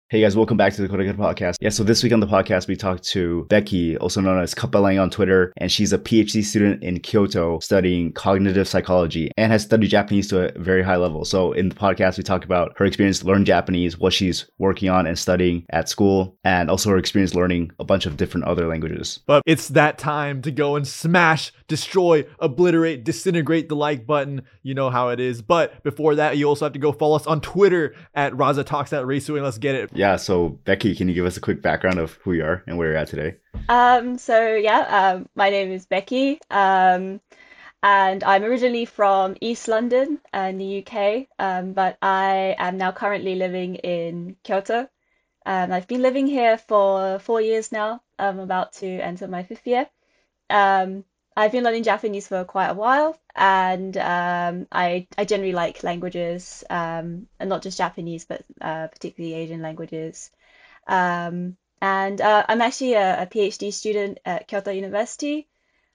Hey guys, welcome back to the Kodagood Podcast. Yeah, so this week on the podcast, we talked to Becky, also known as Kapalang on Twitter, and she's a PhD student in Kyoto studying cognitive psychology and has studied Japanese to a very high level. So in the podcast, we talk about her experience learning Japanese, what she's working on and studying at school, and also her experience learning a bunch of different other languages. But it's that time to go and smash, destroy, obliterate, disintegrate the like button. You know how it is. But before that, you also have to go follow us on Twitter at RazaTalks@Reisu, and let's get it. Yeah, so Becky, can you give us a quick background of who you are and where you're at today? My name is Becky, and I'm originally from East London in the UK, but I am now currently living in Kyoto. I've been living here for 4 years now. I'm about to enter my fifth year. Um, I've been learning Japanese for quite a while, and I generally like languages, and not just Japanese, but particularly Asian languages. And I'm actually a PhD student at Kyoto University.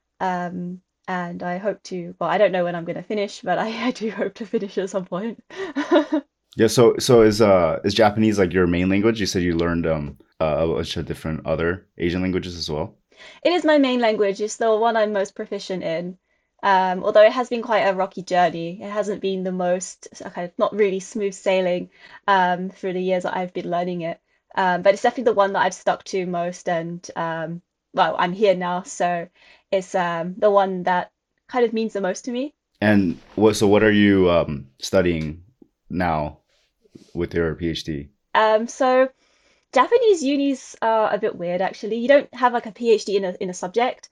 And I hope to, well, I don't know when I'm going to finish, but I do hope to finish at some point. Yeah, so is Japanese like your main language? You said you learned a bunch of different other Asian languages as well. It is my main language. It's the one I'm most proficient in. Although it has been quite a rocky journey. It hasn't been the most kind of not really smooth sailing through the years that I've been learning it. But it's definitely the one that I've stuck to most, and well, I'm here now, so it's the one that kind of means the most to me. And what are you studying now with your PhD? So Japanese unis are a bit weird actually. You don't have like a PhD in a subject.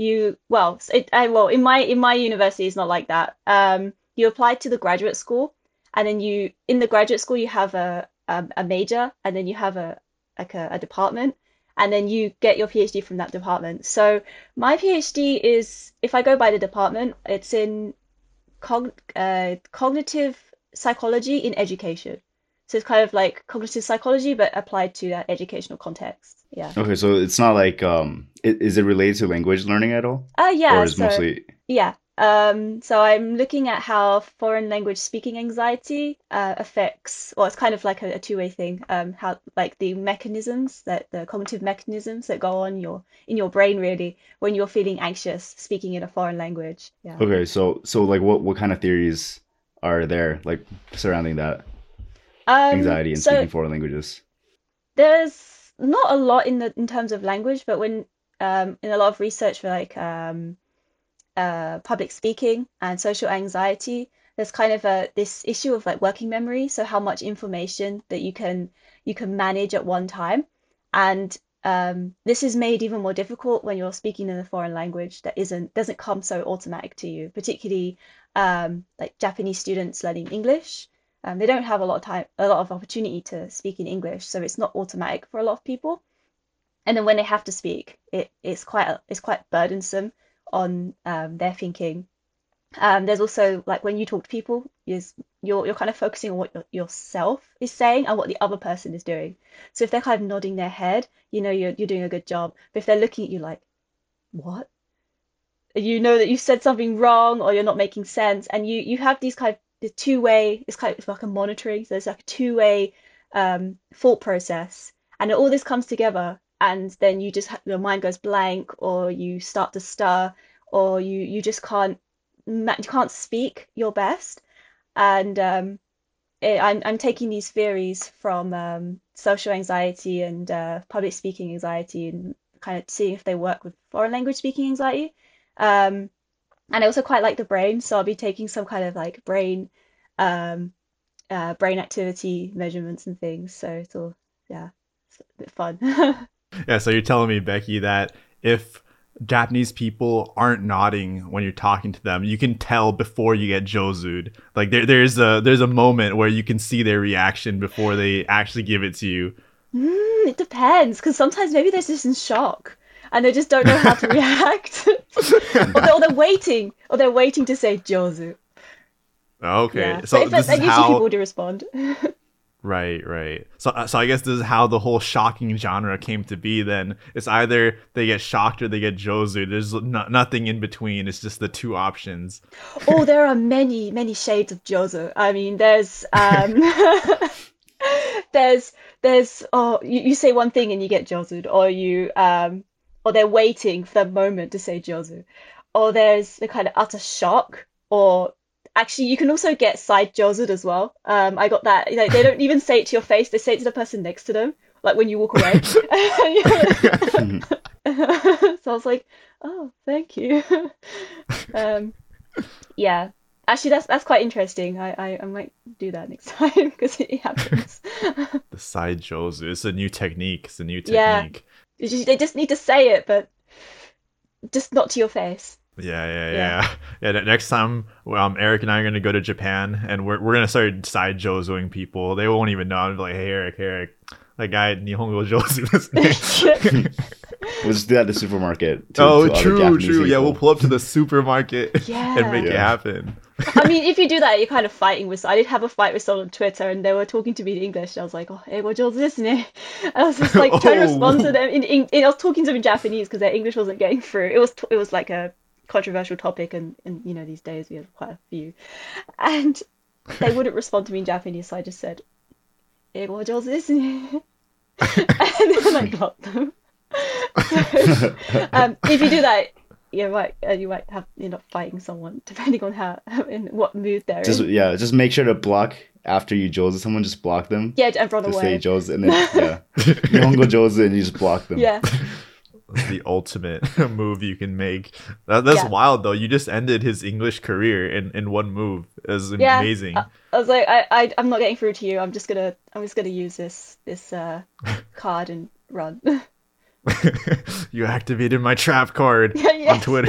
Well, in my university it's not like that. You apply to the graduate school, and then you in the graduate school you have a major, and then you have a department, and then you get your PhD from that department. So my PhD is, if I go by the department, it's in cognitive psychology in education. So it's kind of like cognitive psychology, but applied to that educational context. Yeah. Okay, so it's not like is it related to language learning at all? Or Yeah. is So mostly yeah. So I'm looking at how foreign language speaking anxiety affects, well, it's kind of like a two-way thing. How like the mechanisms that the cognitive mechanisms that go on in your brain really when you're feeling anxious speaking in a foreign language. Yeah. okay, so like what kind of theories are there like surrounding that anxiety and So speaking foreign languages? there's not a lot in terms of language, but when in a lot of research for like public speaking and social anxiety, there's kind of this issue of like working memory, so how much information that you can manage at one time, and this is made even more difficult when you're speaking in a foreign language that doesn't come so automatic to you, particularly like Japanese students learning English. They don't have a lot of opportunity to speak in English, so it's not automatic for a lot of people. And then when they have to speak, it's quite burdensome on their thinking. There's also like when you talk to people, you're kind of focusing on what yourself is saying and what the other person is doing. So if they're kind of nodding their head, you know you're doing a good job. But if they're looking at you like, what? You know that you said something wrong or you're not making sense, and you have these kind of the two-way. It's like a monitoring. So it's like a two-way thought process, and all this comes together, and then your mind goes blank, or you start to stir, or you just you can't speak your best. And I'm taking these theories from social anxiety and public speaking anxiety, and kind of seeing if they work with foreign language speaking anxiety. Um, and I also quite like the brain, so I'll be taking some kind of like um, brain activity measurements and things. So it's all, yeah, it's a bit fun. Yeah, so you're telling me, Becky, that if Japanese people aren't nodding when you're talking to them, you can tell before you get jozu'd. Like there's a moment where you can see their reaction before they actually give it to you. It depends, because sometimes maybe they're just in shock and they just don't know how to react, or they're waiting to say Jozu. Okay, Yeah, but so this is usually people how. do respond. Right. So I guess this is how the whole shocking genre came to be. Then it's either they get shocked or they get jozu. There's nothing in between. It's just the two options. Oh, there are many shades of Jozo. I mean, there's you say one thing and you get josud, or they're waiting for the moment to say jozu, or there's the kind of utter shock, or actually you can also get side josud as well. I got that. Like, they don't even say it to your face; they say it to the person next to them, like when you walk away. So I was like, oh, thank you. Um, yeah. Actually, that's quite interesting. I might do that next time because it happens. The side Jozu. It's a new technique. It's a new Yeah, technique. they just need to say it, but just not to your face. Yeah, yeah, Yeah. yeah. Yeah, next time Eric and I are going to go to Japan and we're going to start side Jozuing people. They won't even know. I'm like, hey, Eric, that guy Nihongo Jozu. We'll just do that at the supermarket. To Oh, other true. Japanese Yeah, we'll people. pull up to the supermarket Yeah. and make it Yeah. happen. I mean, if you do that, you're kind of fighting with. I did have a fight with someone on Twitter, and they were talking to me in English. I was like, "Oh, hey, what yours isn't it?" I was just like trying to respond to Oh. them I was talking to them in Japanese because their English wasn't getting through. It was like a controversial topic, and these days we have quite a few, and they wouldn't respond to me in Japanese, so I just said, "Hey, what yours isn't it?" And then I blocked them. So, if you do that, you might have end up fighting someone depending on how in what mood they're Just in. just make sure to block after you Jozu someone. Just block them. Yeah, and run Just say away. Jozu and then Nihongo Jozu and you just block them. Yeah, That's the ultimate move you can make. That's yeah, wild, though. You just ended his English career in one move. It's yeah. amazing. I was like, I'm not getting through to you. I'm just gonna use this card and run. You activated my trap card on Yes. Twitter.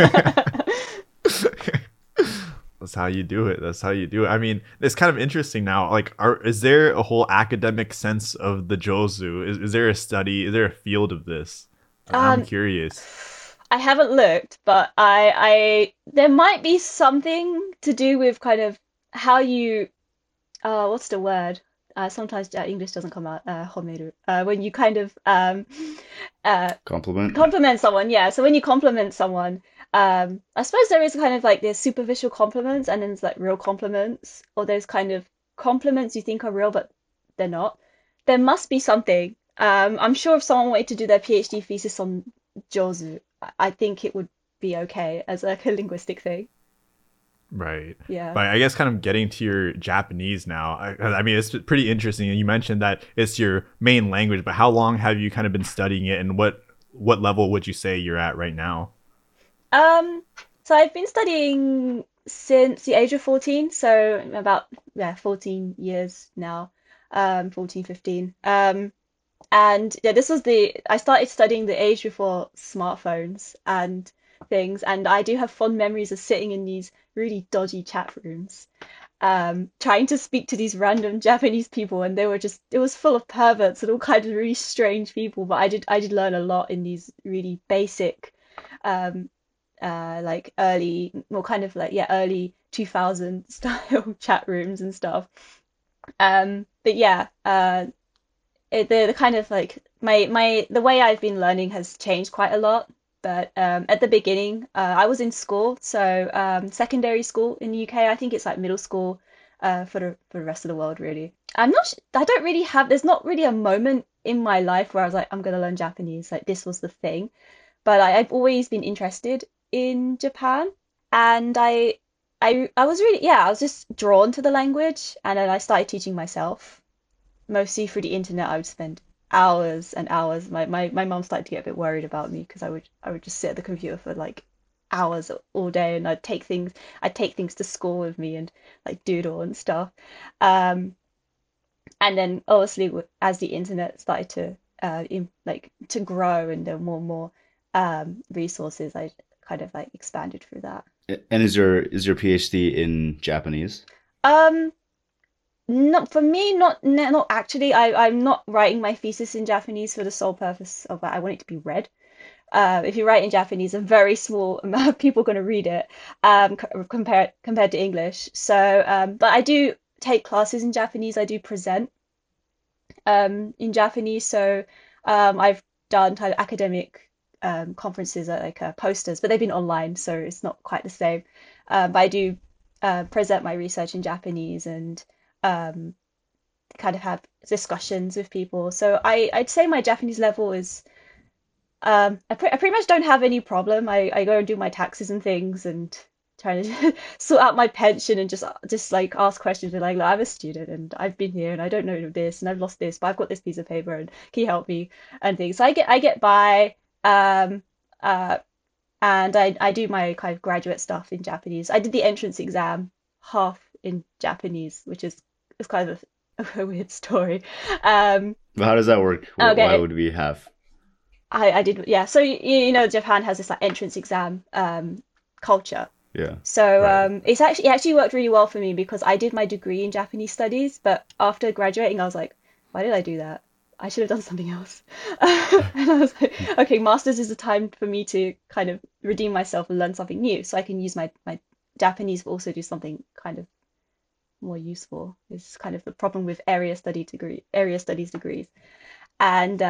That's how you do it. That's how you do it. I mean, it's kind of interesting now. Like, is there a whole academic sense of the Jozu? Is there a study? Is there a field of this? I'm Um, curious. I haven't looked, but I there might be something to do with kind of how you what's the word? Sometimes English doesn't come out. Homeru. When you kind of uh Compliment. compliment someone, yeah. So when you compliment someone, I suppose there is kind of like there's superficial compliments and then there's like real compliments, or there's kind of compliments you think are real but they're not. There must be something. I'm sure if someone wanted to do their PhD thesis on Jozu, I think it would be okay as like a linguistic thing. Right. Yeah. But I guess kind of getting to your Japanese now. I mean, it's pretty interesting. You mentioned that it's your main language, but how long have you kind of been studying it, and what level would you say you're at right now? Um, so I've been studying since the age of 14, so about 14 years now. 14, 15. And yeah, this was the I started studying the age before smartphones and things, and I do have fond memories of sitting in these really dodgy chat rooms, trying to speak to these random Japanese people, and it was full of perverts and all kinds of really strange people, but I did learn a lot in these really basic, um, like early, more kind of like early 2000 style chat rooms and stuff. But yeah, the kind of like my the way I've been learning has changed quite a lot. But at the beginning, I was in school, so secondary school in the UK. I think it's like middle school for the rest of the world, really. I don't really have. There's not really a moment in my life where I was like, I'm gonna learn Japanese. Like this was the thing. But I've always been interested in Japan, and I was really I was just drawn to the language, and then I started teaching myself mostly through the internet. I would spend hours and hours. My mom started to get a bit worried about me because I would just sit at the computer for like hours all day, and I'd take things to school with me and like doodle and stuff. Um, and then obviously as the internet started to to grow and there were more and more resources, I kind of like expanded through that. And is your PhD in Japanese? Um, Not for me, not actually. I'm not writing my thesis in Japanese for the sole purpose of that. I want it to be read. If you write in Japanese, a very small amount of people are going to read it, compared to English. So, but I do take classes in Japanese. I do present in Japanese. So, I've done kind of academic conferences, like posters, but they've been online, so it's not quite the same. But I do present my research in Japanese, and um, kind of have discussions with people. So I'd say my Japanese level is I pretty much don't have any problem. I go and do my taxes and things and try to sort out my pension and just like ask questions and like, look, I'm a student and I've been here and I don't know this and I've lost this, but I've got this piece of paper and can you help me and things. So I get by. Um, uh, and I do my kind of graduate stuff in Japanese. I did the entrance exam half in Japanese, which is kind of a weird story. Um, But how does that work? Why okay, would we have? I did, yeah. So you know, Japan has this like entrance exam culture. Yeah. So Right. it actually worked really well for me because I did my degree in Japanese studies, but after graduating, I was like, why did I do that? I should have done something else. And I was like, okay, masters is the time for me to kind of redeem myself and learn something new, so I can use my Japanese but also do something kind of more useful. It's kind of the problem with area studies degrees. And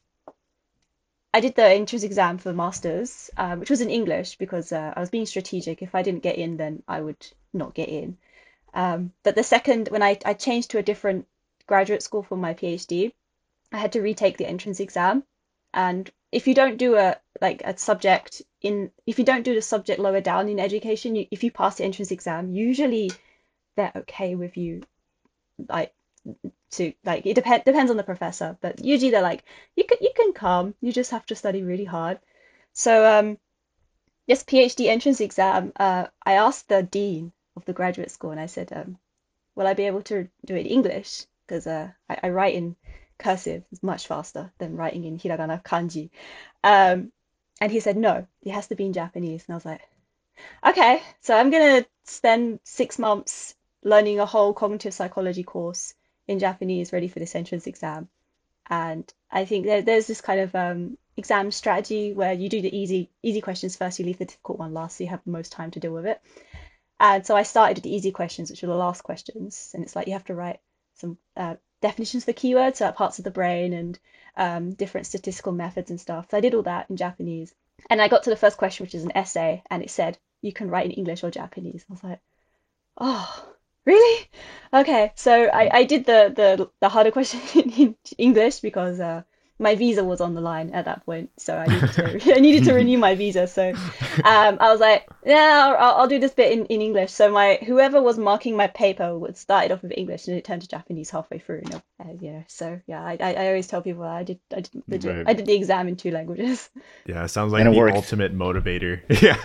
I did the entrance exam for the masters, which was in English because I was being strategic. If I didn't get in, then I would not get in. But the second, when I changed to a different graduate school for my PhD, I had to retake the entrance exam. And if you don't do a subject if you don't do the subject lower down in education, if you pass the entrance exam, usually they're okay with you like to like it depends on the professor, but usually they're like you can come, you just have to study really hard. So this PhD entrance exam, I asked the dean of the graduate school and I said, will I be able to do it in English? Because I write in cursive, it's much faster than writing in hiragana kanji. Um, and he said, no, it has to be in Japanese. And I was like, okay, so I'm gonna spend 6 months learning a whole cognitive psychology course in Japanese ready for this entrance exam. And I think there's this kind of exam strategy where you do the easy questions first, you leave the difficult one last, so you have the most time to deal with it. And so I started with the easy questions, which were the last questions, and it's like you have to write some definitions for keywords, so parts of the brain and different statistical methods and stuff. So I did all that in Japanese, and I got to the first question, which is an essay, and it said you can write in English or Japanese. I was like, oh, really? Okay, so I did the harder question in English because my visa was on the line at that point, so I needed to I needed to renew my visa. So I was like, yeah, I'll do this bit in English. So my whoever was marking my paper would start it off with English and it turned to Japanese halfway through. So yeah, I always tell people Right. I did the exam in two languages. Yeah, sounds And like it the worked. ultimate motivator. Yeah.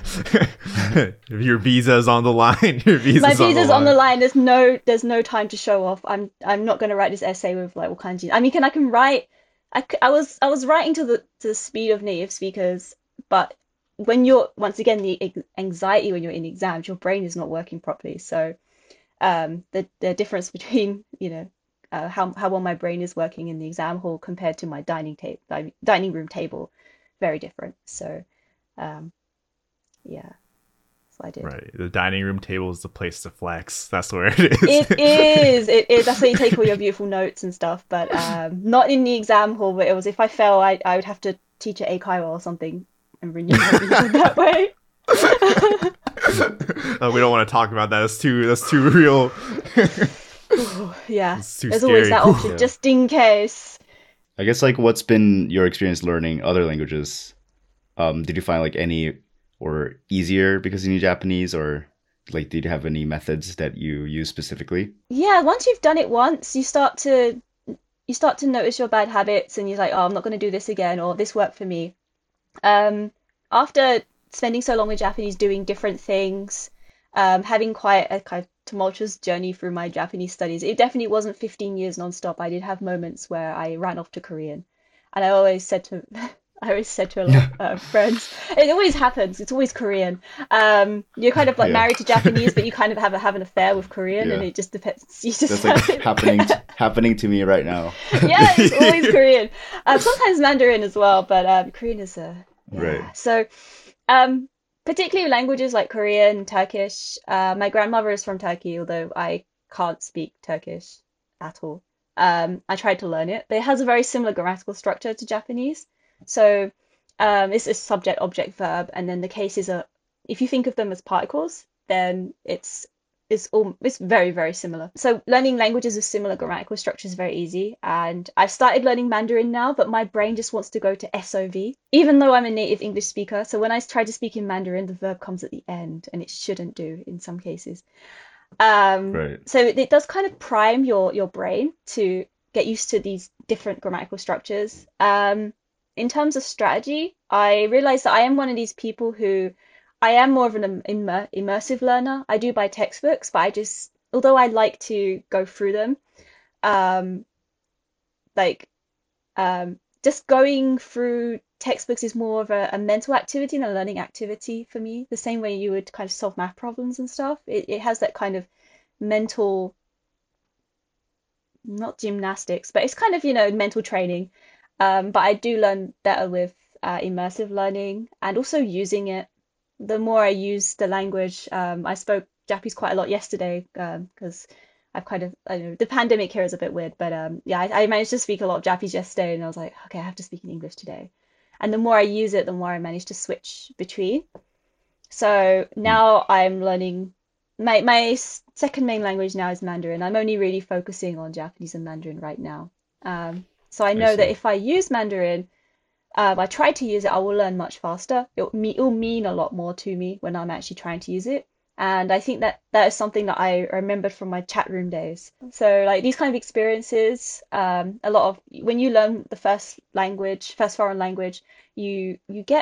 If your visa's on the line, your My visa's on the visa's on the line. line. There's no time to show off. I'm not going to write this essay with like all kanji. I mean, I can write. I was writing to the speed of native speakers, but when you're once again the anxiety when you're in exams, your brain is not working properly. So the difference between how well my brain is working in the exam hall compared to my dining room table, very different. So um, yeah, that's what I did. Right. The dining room table is the place to flex. That's where it is. It is. It is. That's where you take all your beautiful notes and stuff, but not in the exam hall. But it was if I fell, I would have to teach at Eikaiwa or something and renew my visa that way. We don't want to talk about that. That's too real. Ooh, yeah, It's too there's always scary. that option, Yeah. just in case. I guess like what's been your experience learning other languages? Did you find like any or easier because you knew Japanese, or like did you have any methods that you use specifically? Yeah, once you've done it once, you start to notice your bad habits, and you're like, oh, I'm not going to do this again, or this worked for me. Um, After spending so long with Japanese, doing different things, having quite a kind of tumultuous journey through my Japanese studies, it definitely wasn't 15 years nonstop. I did have moments where I ran off to Korean, and I always said to a lot of friends, it always happens. It's always Korean. You're kind of like Yeah. married to Japanese, but you kind of have an affair with Korean, and Yeah. it just depends. You just That's like have happening to me right now. yeah, it's always Korean. Sometimes Mandarin as well, but Korean is a Right. yeah. So, um, particularly languages like Korean, Turkish. My grandmother is from Turkey, although I can't speak Turkish at all. I tried to learn it, but it has a very similar grammatical structure to Japanese. So, it's a subject, object, verb, and then the cases are, if you think of them as particles, then it's it's very, very similar. So learning languages with similar grammatical structure is very easy. And I've started learning Mandarin now, but my brain just wants to go to SOV, even though I'm a native English speaker. So when I try to speak in Mandarin, the verb comes at the end, and it shouldn't do in some cases. Right. So it does kind of prime your brain to get used to these different grammatical structures. In terms of strategy, I realize that I am one of these people who I am more of an immersive learner. I do buy textbooks, but although I like to go through them, um, like just going through textbooks is more of a mental activity than a learning activity for me. The same way you would kind of solve math problems and stuff. It has that kind of mental, not gymnastics, but it's kind of, mental training. But I do learn better with immersive learning and also using it. The more I use the language, I spoke Japanese quite a lot yesterday because I've kind of, I don't know, the pandemic here is a bit weird, but yeah, I managed to speak a lot of Japanese yesterday, and I was like, okay, I have to speak in English today. And the more I use it, the more I manage to switch between. So Mm, now I'm learning my second main language now is Mandarin. I'm only really focusing on Japanese and Mandarin right now. So I I know that see. if I use Mandarin, I try to use it, I will learn much faster. It'll mean a lot more to me when I'm actually trying to use it. And I think that that is something that I remembered from my chat room days. So like these kind of experiences, a lot of when you learn the first foreign language, you get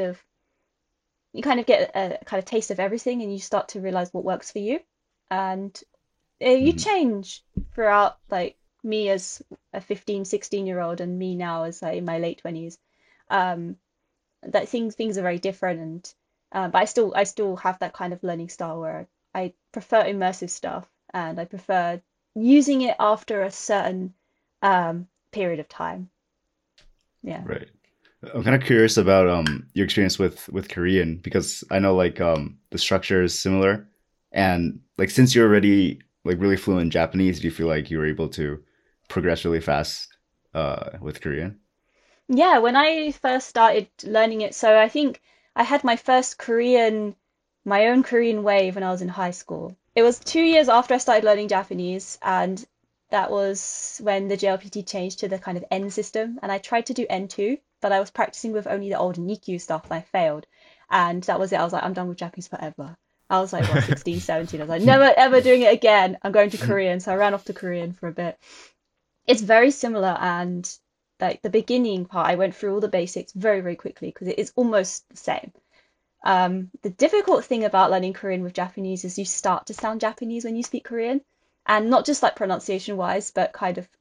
you kind of get a kind of taste of everything, and you start to realize what works for you. And you Mhm. change throughout, like me as a 15, 16-year-old and me now as like in my late 20s. Um, that things are very different, and but I still have that kind of learning style where I prefer immersive stuff, and I prefer using it after a certain period of time. Yeah. Right. I'm kind of curious about your experience with Korean because I know like the structure is similar, and like since you're already like really fluent in Japanese, do you feel like you were able to progress really fast with Korean? Yeah, when I first started learning it, so I think I had my own Korean wave when I was in high school. It was 2 years after I started learning Japanese, and that was when the JLPT changed to the kind of N system. And I tried to do N2, but I was practicing with only the old Nikyu stuff, and I failed. And that was it. I was like, I'm done with Japanese forever. I was like, what, 16, 17. I was like, never ever doing it again. I'm going to Korean. So I ran off to Korean for a bit. It's very similar, and like the beginning part, I went through all the basics very, very quickly because it is almost the same. The difficult thing about learning Korean with Japanese is you start to sound Japanese when you speak Korean, and not just like pronunciation wise, but kind of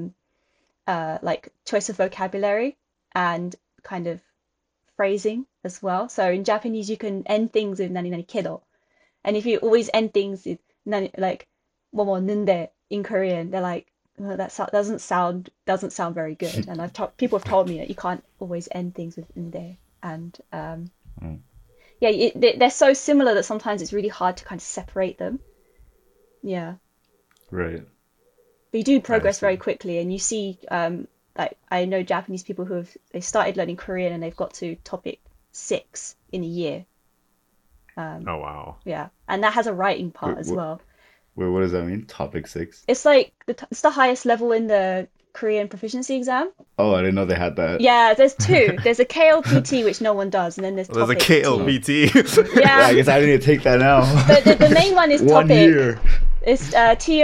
like choice of vocabulary and kind of phrasing as well. So in Japanese, you can end things with nani nani kedo, and if you always end things with nani like 뭐뭐 는데 in Korean, they're like, "Oh, doesn't sound very good." And people have told me that you can't always end things with nde, and Mm, yeah, they're so similar that sometimes it's really hard to kind of separate them. Yeah, right. but you do I progress very see. quickly, and you see, like I know Japanese people they started learning Korean and they've got to topic 6 in a year. Um, Oh wow. yeah, and that has a writing Wait, part as well. what does that mean? Topic six? It's like it's the highest level in the Korean proficiency exam. Oh, I didn't know they had that. Yeah, there's two. There's a KLPT, which no one does, and then there's There's a Topic T. KLBT. Yeah, I Yeah, guess I need to take that now. but the main one is One Topic. year. It's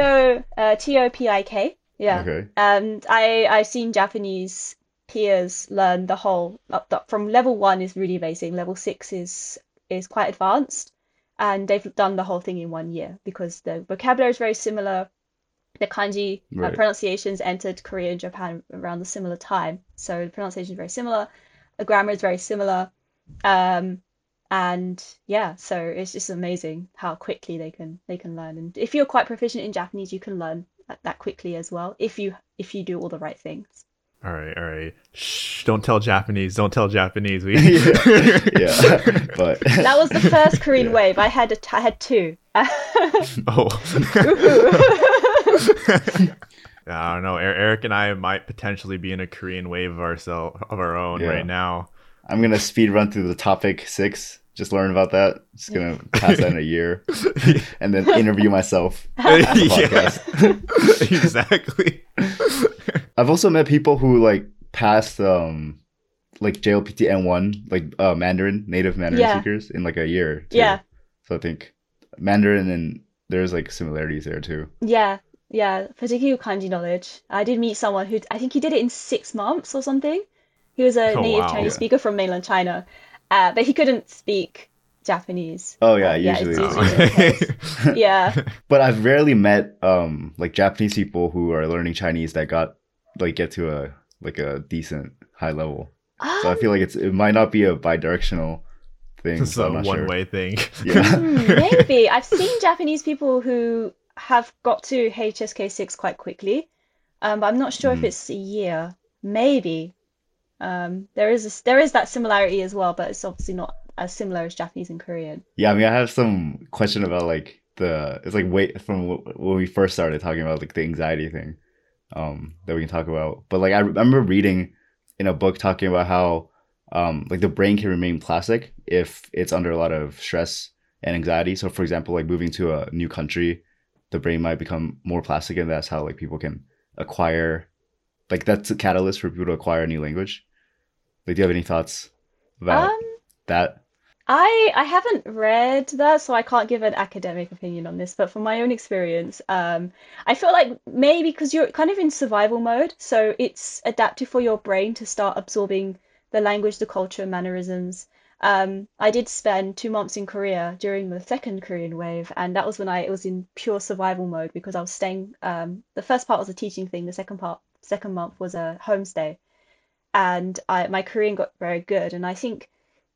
TOPIK. Yeah. Okay. And I've seen Japanese peers learn the whole from level 1 is really amazing. Level 6 is quite advanced, and they've done the whole thing in 1 year because the vocabulary is very similar. The kanji Right. pronunciations entered Korea and Japan around the similar time, so the pronunciation is very similar. The grammar is very similar. Um, and yeah, so it's just amazing how quickly they can learn. And if you're quite proficient in Japanese, you can learn that quickly as well if you do all the right things. All right, all right. Shh! Don't tell Japanese. Don't tell Japanese. We. Yeah. Yeah. But That was the first Korean yeah. wave. I had two. Oh. Woohoo. I don't know. Eric and I might potentially be in a Korean wave of our own Yeah. right now. I'm gonna speed run through the topic six Just learn about that. Just gonna pass that in a year, and then interview myself on the podcast. Exactly. I've also met people who like passed like JLPT N1, like Mandarin, native Mandarin speakers in like a year too. Yeah. So I think Mandarin and there's like similarities there too. Yeah, yeah, particularly with kanji knowledge. I did meet someone who I think he did it in 6 months or something. He was a Oh, native wow. Chinese Yeah. speaker from mainland China, but he couldn't speak Japanese. Oh yeah, Yeah, usually. it's it's- usually the case. Yeah. But I've rarely met like Japanese people who are learning Chinese that get to a decent high level. So I feel like it might not be a bi-directional thing. It's So a I'm not sure. one-way thing. Yeah. Maybe. I've seen Japanese people who have got to HSK6 quite quickly, but I'm not sure if Mhm. it's a year. Maybe. There is that similarity as well, but it's obviously not as similar as Japanese and Korean. Yeah, I mean, I have some question about like it's like wait from when we first started talking about like the anxiety thing, that we can talk about. But like I remember reading in a book talking about how like the brain can remain plastic if it's under a lot of stress and anxiety. So for example, like moving to a new country, the brain might become more plastic, and that's how like people can acquire, like that's a catalyst for people to acquire a new language. Like, do you have any thoughts about Um, that? I haven't read that, so I can't give an academic opinion on this, but from my own experience, I feel like maybe because you're kind of in survival mode, so it's adaptive for your brain to start absorbing the language, the culture, mannerisms. I did spend 2 months in Korea during the second Korean wave, and that was when I was in pure survival mode because I was staying. The first part was a teaching thing, the second month was a homestay, and my Korean got very good, and I think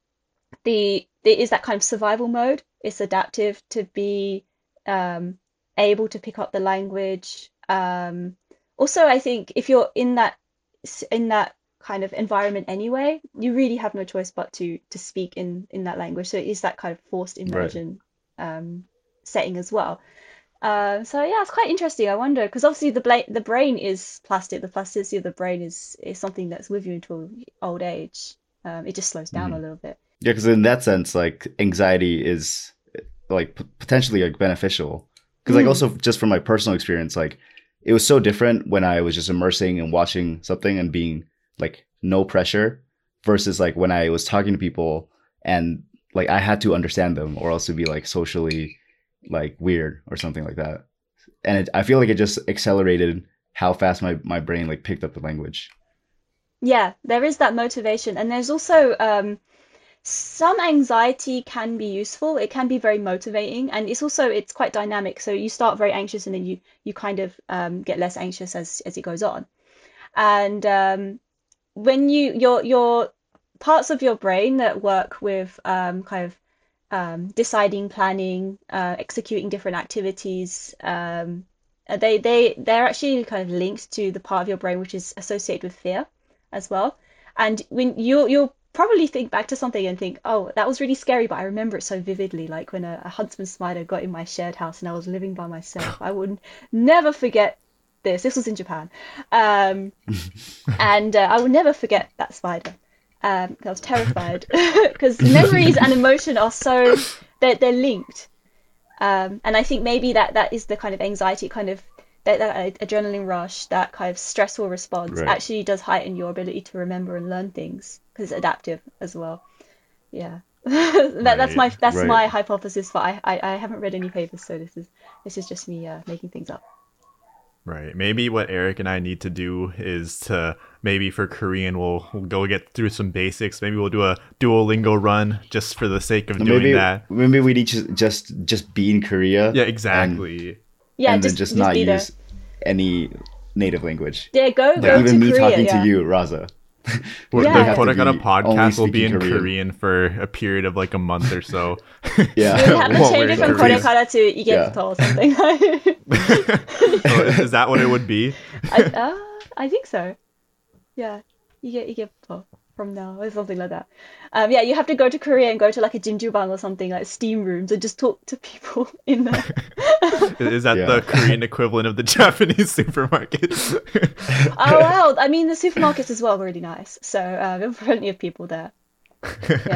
there is that kind of survival mode. It's adaptive to be um, able to pick up the language. Also, I think if you're in that kind of environment anyway, you really have no choice but to speak in that language. So it is that kind of forced Right. immersion setting as well. So yeah, it's quite interesting. I wonder because obviously the brain is plastic. The plasticity of the brain is something that's with you until old age. It just slows down a Mhm. little bit. Yeah, because in that sense, like anxiety is like potentially like beneficial. Because like Mm. also just from my personal experience, like it was so different when I was just immersing and watching something and being like no pressure versus like when I was talking to people and like I had to understand them or else it'd be like socially like weird or something like that. And I feel like it just accelerated how fast my brain like picked up the language. Yeah, there is that motivation, and there's also some anxiety can be useful. It can be very motivating, and it's quite dynamic. So you start very anxious, and then you kind of get less anxious as it goes on. And when your parts of your brain that work with kind of deciding, planning, executing different activities, they're actually kind of linked to the part of your brain which is associated with fear as well. And when you'll probably think back to something and think, oh, that was really scary, but I remember it so vividly, like when a huntsman spider got in my shared house and I was living by myself. I would never forget this. This was in Japan. And I will never forget that spider. I was terrified because memories and emotion are so they're linked. And I think maybe that is the kind of anxiety, kind of that adrenaline rush, that kind of stressful response Right. actually does heighten your ability to remember and learn things because it's adaptive as well. Yeah. That's Right. Right. my hypothesis, but I haven't read any papers, so this is just me making things up. Right. Maybe what Eric and I need to do is to maybe for Korean we'll go get through some basics. Maybe we'll do a Duolingo run just for the sake of doing that. Maybe we need to just be in Korea. Yeah, exactly. Yeah, and then just not be there. use any native language. Yeah, go Like to even me Korea. talking yeah. to you, Raza. We're, Yeah. The have to Korekana be only podcast will be in speaking Korean for a period of like a month or so. Yeah. You have to While change we're it in from Korea. Korekara to Igeto or something. Oh, is that what it would be? I think so. Yeah, Igeto from now or something like that. Yeah, you have to go to Korea and go to like a Jinjubang or something like steam rooms and just talk to people in there. Is that Yeah. the Korean equivalent of the Japanese supermarket? Oh wow! I mean, the supermarkets as well were really nice. So there were plenty of people there. Yeah.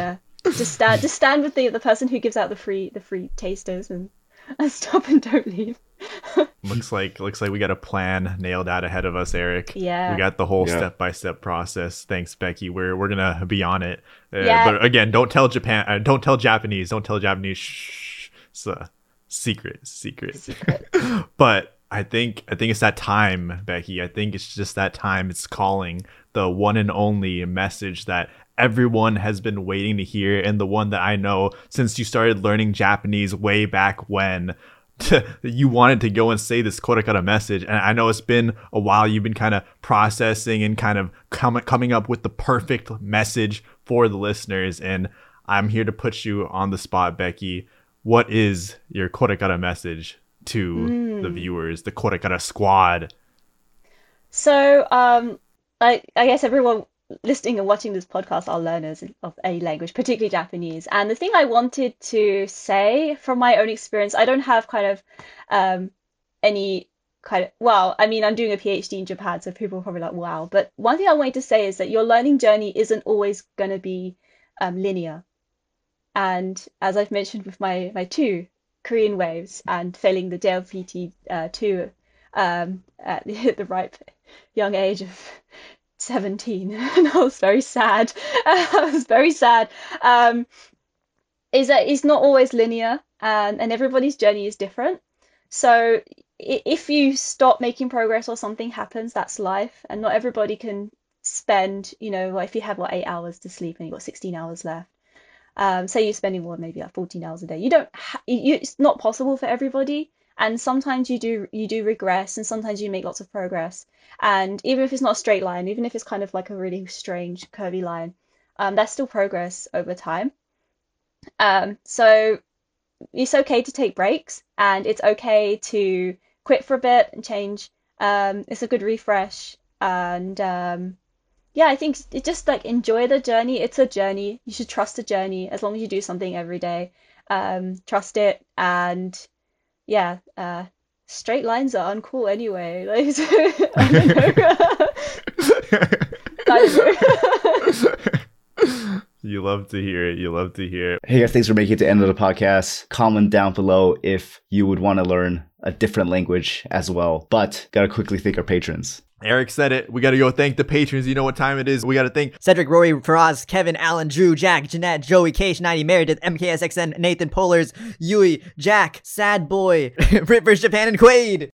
Just stand with the person who gives out the free tasters and stop and don't leave. Looks like we got a plan nailed out ahead of us, Eric. Yeah. We got the whole step-by-step process. Thanks, Becky. We're gonna be on it. Yeah. But again, don't tell Japanese. Don't tell Japanese. Shh. It's a secret. But I think it's that time, Becky. I think it's just that time. It's calling, the one and only message that everyone has been waiting to hear, and the one that I know since you started learning Japanese way back when. You wanted to go and say this Korekara message, and I know it's been a while. You've been kind of processing and kind of coming up with the perfect message for the listeners, and I'm here to put you on the spot, Becky. What is your Korekara message to the viewers, the Korekara squad? So, I guess everyone listening and watching this podcast are learners of any language, particularly Japanese. And the thing I wanted to say from my own experience, I don't have kind of any kind of, well, I mean, I'm doing a PhD in Japan, so people are probably like, wow. But one thing I wanted to say is that your learning journey isn't always going to be linear. And as I've mentioned with my 2 Korean waves and failing the JLPT 2 at the ripe young age of 17, and I was very sad. Is that it's not always linear, and everybody's journey is different. So if you stop making progress or something happens, that's life, and not everybody can spend, if you have 8 hours to sleep and you've got 16 hours left. Say you're spending maybe 14 hours a day. It's not possible for everybody. And sometimes you do regress, and sometimes you make lots of progress. And even if it's not a straight line, even if it's kind of like a really strange curvy line, that's still progress over time. So it's okay to take breaks, and it's okay to quit for a bit and change. It's a good refresh. And I think it just like enjoy the journey. It's a journey. You should trust the journey as long as you do something every day. Trust it, and straight lines are uncool anyway. Like, I don't know. You love to hear it. Hey guys, thanks for making it to the end of the podcast. Comment down below if you would want to learn a different language as well. But gotta quickly thank our patrons. Eric said it. We got to go thank the patrons. You know what time it is. We got to thank Cedric, Rory, Faraz, Kevin, Alan, Drew, Jack, Jeanette, Joey, K90, Meredith, MKSXN, Nathan, Polars, Yui, Jack, Sad Boy, Ripvers, Japan, and Quaid.